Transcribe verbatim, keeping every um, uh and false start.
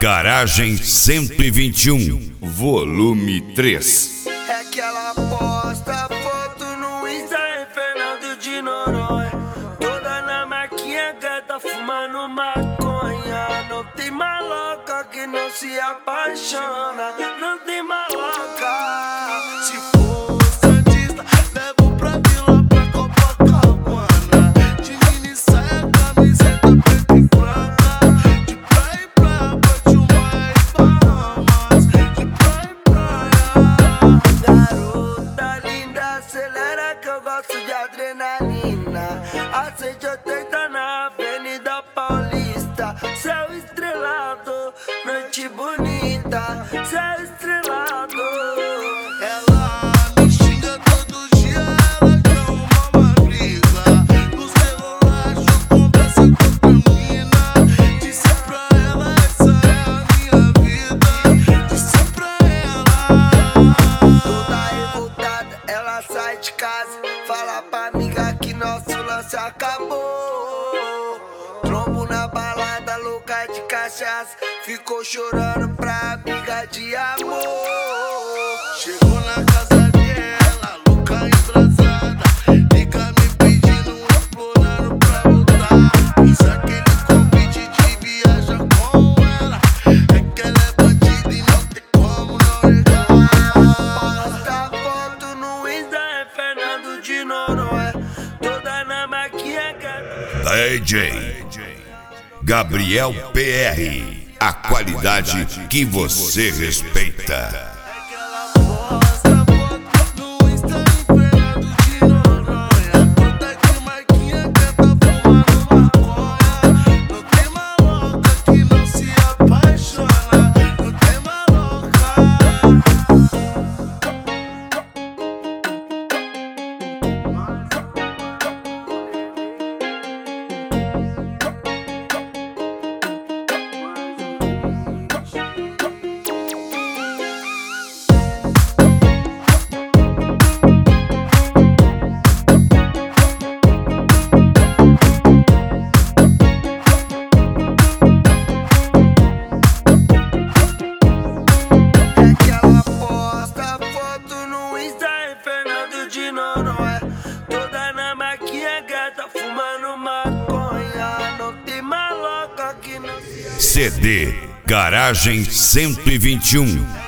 Garagem cento e vinte e um, volume três. É que ela posta foto no Insta em Fernando de Noronha, toda na maquinha gata fumando maconha. Não tem maloca que não se apaixona, não tem maloca. Se for santista, levo pra vila, pra Copacabana. De mini saia, camiseta preta e branca. De praia em praia, bate uma e Bahamas. De praia em praia. Garota linda, acelera que eu gosto de adrenalina. A cento e oitenta na Avenida Paulista. Céu estrelado, noite bonita. Céu estrelado. Ela me xinga todo dia, ela quer uma briga. No celular eu conversa com outra mina. Disse pra ela, essa é a minha vida. Disse pra ela. Toda revoltada, ela sai de casa. Fala pra amiga que nosso lance acabou. Trombo na balada, louca de cachaça. Ficou chorando pra amiga de amor. Chegou na casa dela, louca embrasada. Fica me pedindo, implorando pra voltar. Fiz aquele convite de viajar com ela. É que ela é bandida e não tem como não negar. Posta foto no Insta, é Fernando de Noronha, toda na maquinha gata. D J Gabriel P R, a qualidade que você respeita. Toda na maquinha gata fumando maconha. Não tem maloca que não se... C D Garagem cento e vinte e um.